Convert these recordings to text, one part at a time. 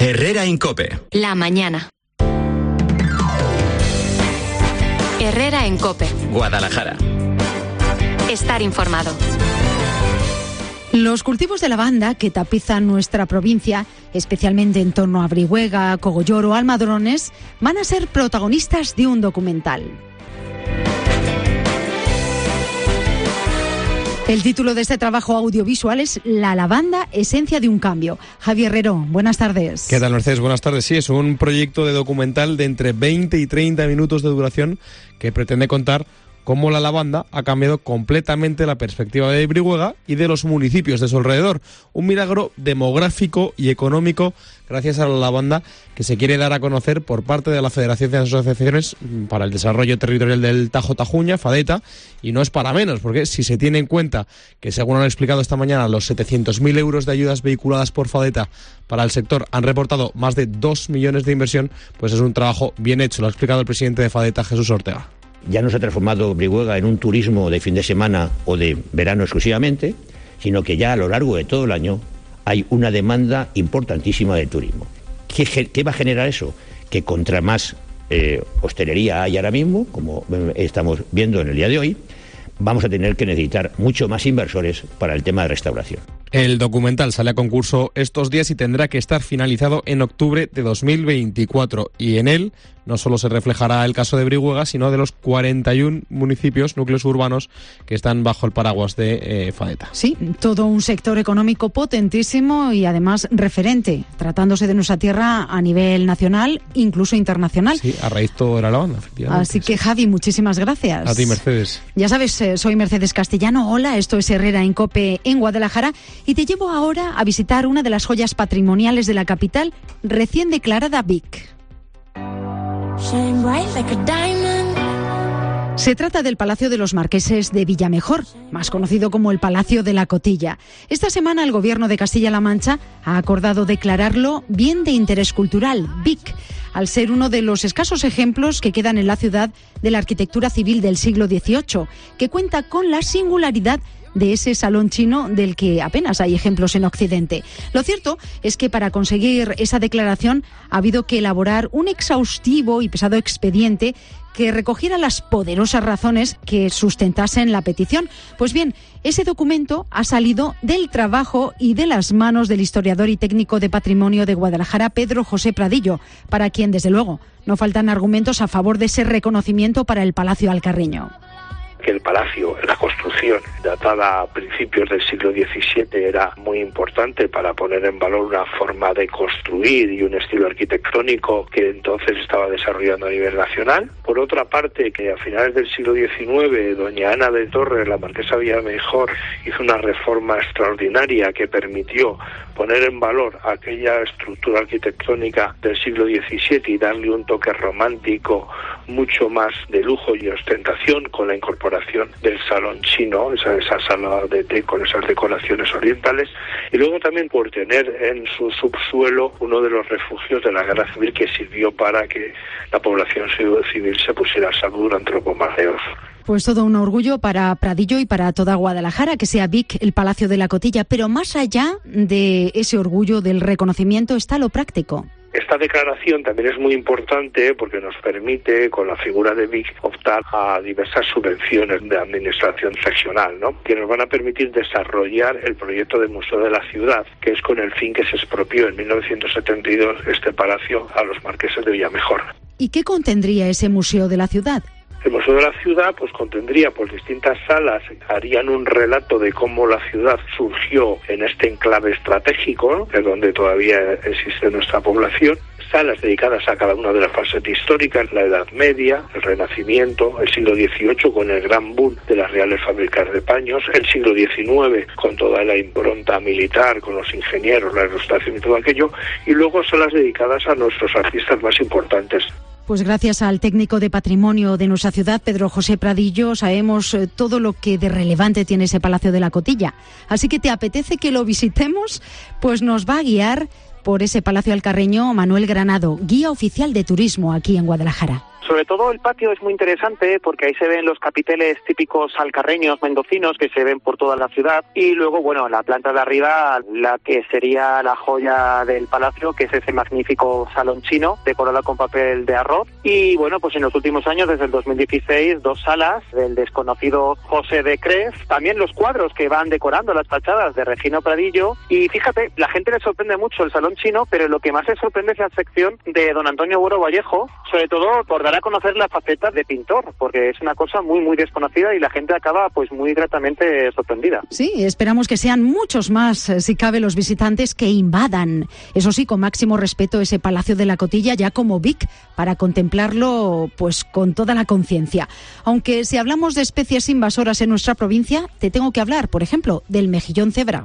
Herrera en COPE. La mañana. Herrera en COPE. Guadalajara. Estar informado. Los cultivos de lavanda que tapizan nuestra provincia, especialmente en torno a Brihuega, Cogollor o Almadrones, van a ser protagonistas de un documental. El título de este trabajo audiovisual es La lavanda, esencia de un cambio. Javier Herrero, buenas tardes. ¿Qué tal, Mercedes? Buenas tardes. Sí, es un proyecto de documental de entre 20 y 30 minutos de duración que pretende contar cómo la lavanda ha cambiado completamente la perspectiva de Brihuega y de los municipios de su alrededor. Un milagro demográfico y económico gracias a la lavanda que se quiere dar a conocer por parte de la Federación de Asociaciones para el Desarrollo Territorial del Tajo-Tajuña, FADETA, y no es para menos, porque si se tiene en cuenta que, según han explicado esta mañana, los 700.000 euros de ayudas vehiculadas por FADETA para el sector han reportado más de 2 millones de inversión, pues es un trabajo bien hecho, lo ha explicado el presidente de FADETA, Jesús Ortega. Ya no se ha transformado Brihuega en un turismo de fin de semana o de verano exclusivamente, sino que ya a lo largo de todo el año hay una demanda importantísima de turismo. ¿Qué va a generar eso? Que contra más hostelería hay ahora mismo, como estamos viendo en el día de hoy, vamos a tener que necesitar mucho más inversores para el tema de restauración. El documental sale a concurso estos días y tendrá que estar finalizado en octubre de 2024. Y en él no solo se reflejará el caso de Brihuega, sino de los 41 municipios, núcleos urbanos, que están bajo el paraguas de FADETA. Sí, todo un sector económico potentísimo y además referente, tratándose de nuestra tierra a nivel nacional, incluso internacional. Sí, a raíz todo de la lavanda, efectivamente. Así que, Javi, muchísimas gracias. A ti, Mercedes. Ya sabes, soy Mercedes Castellano. Hola, esto es Herrera en COPE en Guadalajara. Y te llevo ahora a visitar una de las joyas patrimoniales de la capital, recién declarada BIC. Se trata del Palacio de los Marqueses de Villamejor, más conocido como el Palacio de la Cotilla. Esta semana el Gobierno de Castilla-La Mancha ha acordado declararlo Bien de Interés Cultural, BIC, al ser uno de los escasos ejemplos que quedan en la ciudad de la arquitectura civil del siglo XVIII, que cuenta con la singularidad de ese salón chino del que apenas hay ejemplos en Occidente. Lo cierto es que para conseguir esa declaración ha habido que elaborar un exhaustivo y pesado expediente que recogiera las poderosas razones que sustentasen la petición. Pues bien, ese documento ha salido del trabajo y de las manos del historiador y técnico de patrimonio de Guadalajara, Pedro José Pradillo, para quien, desde luego, no faltan argumentos a favor de ese reconocimiento para el Palacio Alcarreño. Que el palacio, la construcción datada a principios del siglo XVII, era muy importante para poner en valor una forma de construir y un estilo arquitectónico que entonces estaba desarrollando a nivel nacional. Por otra parte, que a finales del siglo XIX, doña Ana de Torres, la marquesa Villamejor, hizo una reforma extraordinaria que permitió poner en valor aquella estructura arquitectónica del siglo XVII y darle un toque romántico mucho más de lujo y ostentación con la incorporación del salón chino, esa sala de té con esas decoraciones orientales, y luego también por tener en su subsuelo uno de los refugios de la guerra civil que sirvió para que la población civil se pusiera a salvo durante los bombardeos. Pues todo un orgullo para Pradillo y para toda Guadalajara que sea BIC el Palacio de la Cotilla, pero más allá de ese orgullo del reconocimiento está lo práctico. Esta declaración también es muy importante porque nos permite, con la figura de BIC, optar a diversas subvenciones de administración seccional, ¿no?, que nos van a permitir desarrollar el proyecto de Museo de la Ciudad, que es con el fin que se expropió en 1972 este palacio a los marqueses de Villamejor. ¿Y qué contendría ese Museo de la Ciudad? El Museo de la Ciudad pues contendría distintas salas, harían un relato de cómo la ciudad surgió en este enclave estratégico, que es donde todavía existe nuestra población, salas dedicadas a cada una de las fases históricas, la Edad Media, el Renacimiento, el siglo XVIII con el gran boom de las reales fábricas de paños, el siglo XIX con toda la impronta militar, con los ingenieros, la ilustración y todo aquello, y luego salas dedicadas a nuestros artistas más importantes. Pues gracias al técnico de patrimonio de nuestra ciudad, Pedro José Pradillo, sabemos todo lo que de relevante tiene ese Palacio de la Cotilla. Así que ¿te apetece que lo visitemos? Pues nos va a guiar por ese Palacio Alcarreño Manuel Granado, guía oficial de turismo aquí en Guadalajara. Sobre todo el patio es muy interesante porque ahí se ven los capiteles típicos alcarreños, mendocinos, que se ven por toda la ciudad. Y luego, bueno, la planta de arriba, la que sería la joya del palacio, que es ese magnífico salón chino, decorado con papel de arroz. Y bueno, pues en los últimos años, desde el 2016, 2 salas del desconocido José de Cres. También los cuadros que van decorando las fachadas de Regino Pradillo. Y fíjate, la gente le sorprende mucho el salón chino, pero lo que más le sorprende es la sección de don Antonio Buero Vallejo, sobre todo por dar a conocer la faceta de pintor, porque es una cosa muy, muy desconocida y la gente acaba pues muy gratamente sorprendida. Sí, esperamos que sean muchos más, si cabe, los visitantes que invadan, eso sí, con máximo respeto, ese Palacio de la Cotilla ya como Vic, para contemplarlo pues con toda la conciencia. Aunque si hablamos de especies invasoras en nuestra provincia, te tengo que hablar, por ejemplo, del mejillón cebra.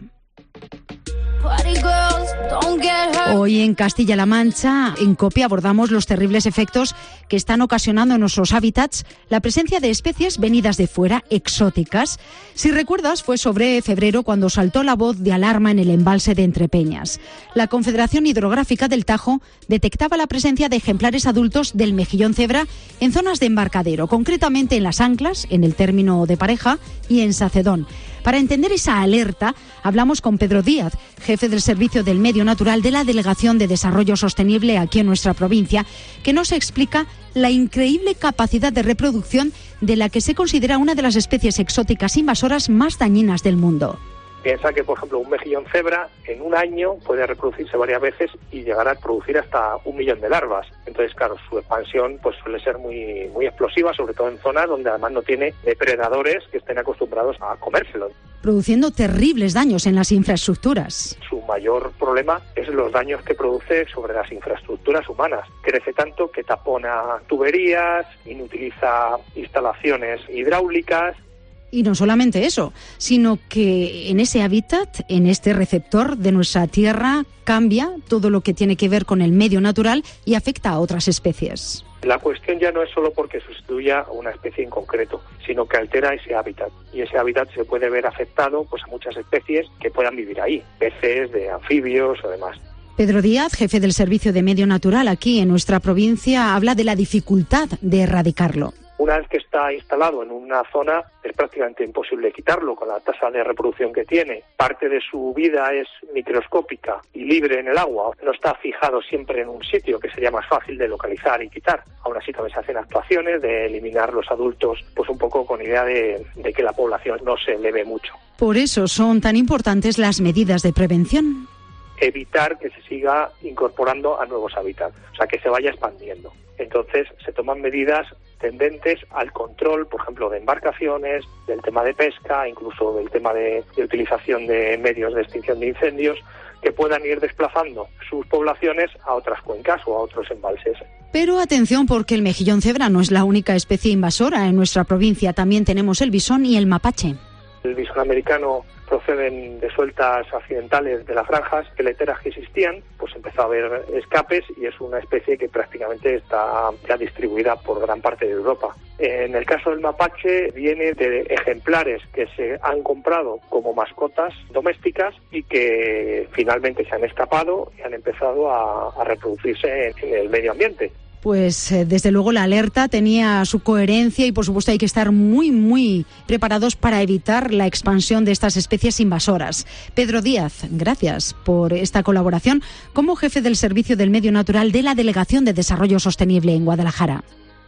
Hoy en Castilla-La Mancha, en COPE, abordamos los terribles efectos que están ocasionando en nuestros hábitats la presencia de especies venidas de fuera, exóticas. Si recuerdas, fue sobre febrero cuando saltó la voz de alarma en el embalse de Entrepeñas. La Confederación Hidrográfica del Tajo detectaba la presencia de ejemplares adultos del mejillón cebra en zonas de embarcadero, concretamente en Las Anclas, en el término de Pareja, y en Sacedón. Para entender esa alerta, hablamos con Pedro Díaz, jefe del Servicio del Medio Natural de la Delegación de Desarrollo Sostenible aquí en nuestra provincia, que nos explica la increíble capacidad de reproducción de la que se considera una de las especies exóticas invasoras más dañinas del mundo. Piensa que, por ejemplo, un mejillón cebra en un año puede reproducirse varias veces y llegar a producir hasta 1 millón de larvas. Entonces, claro, su expansión pues suele ser muy, muy explosiva, sobre todo en zonas donde además no tiene depredadores que estén acostumbrados a comérselo. Produciendo terribles daños en las infraestructuras. Su mayor problema es los daños que produce sobre las infraestructuras humanas. Crece tanto que tapona tuberías, inutiliza instalaciones hidráulicas. Y no solamente eso, sino que en ese hábitat, en este receptor de nuestra tierra, cambia todo lo que tiene que ver con el medio natural y afecta a otras especies. La cuestión ya no es solo porque sustituya a una especie en concreto, sino que altera ese hábitat. Y ese hábitat se puede ver afectado pues a muchas especies que puedan vivir ahí, peces, de anfibios o demás. Pedro Díaz, jefe del Servicio de Medio Natural aquí en nuestra provincia, habla de la dificultad de erradicarlo. Una vez que está instalado en una zona, es prácticamente imposible quitarlo con la tasa de reproducción que tiene. Parte de su vida es microscópica y libre en el agua. No está fijado siempre en un sitio, que sería más fácil de localizar y quitar. Aún así también se hacen actuaciones de eliminar los adultos, pues un poco con idea de que la población no se eleve mucho. Por eso son tan importantes las medidas de prevención. Evitar que se siga incorporando a nuevos hábitats, o sea, que se vaya expandiendo. Entonces se toman medidas tendentes al control, por ejemplo, de embarcaciones, del tema de pesca, incluso del tema de utilización de medios de extinción de incendios, que puedan ir desplazando sus poblaciones a otras cuencas o a otros embalses. Pero atención, porque el mejillón cebra no es la única especie invasora en nuestra provincia. También tenemos el bisón y el mapache. El bisón americano proceden de sueltas accidentales de las franjas peleteras que existían, pues empezó a haber escapes y es una especie que prácticamente está ya distribuida por gran parte de Europa. En el caso del mapache viene de ejemplares que se han comprado como mascotas domésticas y que finalmente se han escapado y han empezado a reproducirse en el medio ambiente. Pues desde luego la alerta tenía su coherencia y por supuesto hay que estar muy, muy preparados para evitar la expansión de estas especies invasoras. Pedro Díaz, gracias por esta colaboración como jefe del Servicio del Medio Natural de la Delegación de Desarrollo Sostenible en Guadalajara.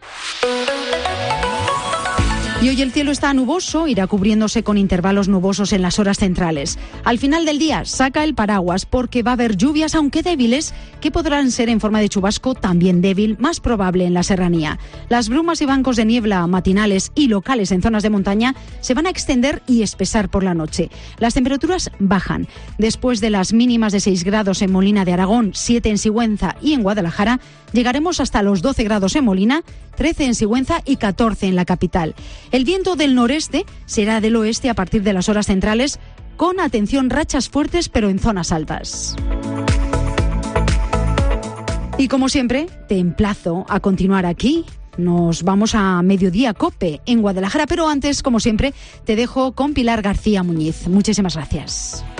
Y hoy el cielo está nuboso, irá cubriéndose con intervalos nubosos en las horas centrales. Al final del día, saca el paraguas porque va a haber lluvias, aunque débiles, que podrán ser en forma de chubasco, también débil, más probable en la serranía. Las brumas y bancos de niebla matinales y locales en zonas de montaña se van a extender y espesar por la noche. Las temperaturas bajan. Después de las mínimas de 6 grados en Molina de Aragón, 7 en Sigüenza y en Guadalajara, llegaremos hasta los 12 grados en Molina, 13 en Sigüenza y 14 en la capital. El viento del noreste será del oeste a partir de las horas centrales, con atención rachas fuertes pero en zonas altas. Y como siempre, te emplazo a continuar aquí. Nos vamos a Mediodía COPE en Guadalajara, pero antes, como siempre, te dejo con Pilar García Muñiz. Muchísimas gracias.